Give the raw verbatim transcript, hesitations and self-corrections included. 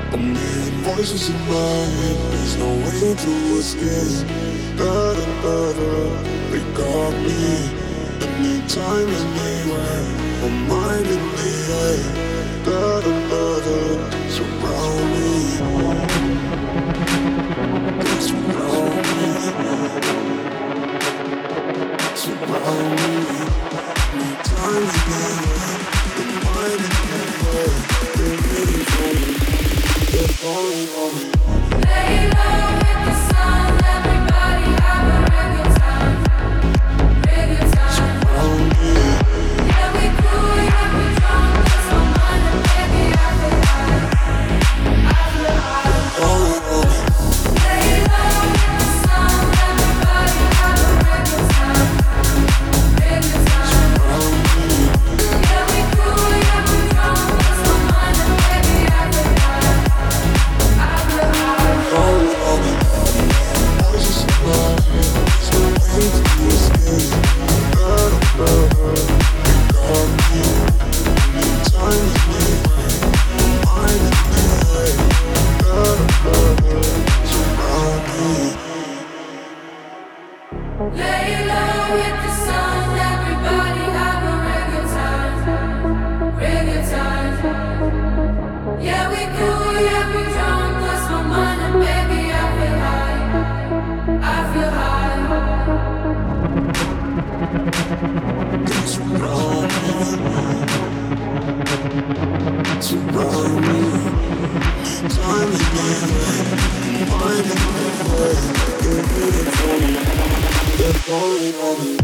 A million voices in my head, there's no way to escape. Da da da da, they got me. Anytime, anywhere, my mind in the air. Da da da da, surround me. They surround me. Surround me. Anytime, anywhere, my mind in the air. They're ready for me. They're falling on me. Lay low with the sun, everybody have a real time, real time. Surround me. Yeah, we cool, yeah, we drunk, that's my mind, and baby, I feel high, I feel high. Falling on me. Lay low with the sun, everybody have a real time, real time. Surround me. Yeah, we cool, yeah, we drunk, that's my mind, and baby, I feel high, I feel high. Falling on me. Voices in my head, there's no way to escape. Da da da da, they got me. Anytime, anywhere, my mind in the air. Da da da da, surround me. Lay low with the sun, everybody have a real time, real time. Yeah, we cool, yeah, we drunk, lost my mind, and baby, I feel high, I feel high. They surround me. Surround me. Anytime, anywhere, my mind in the air. They're waiting for me. They're falling on me.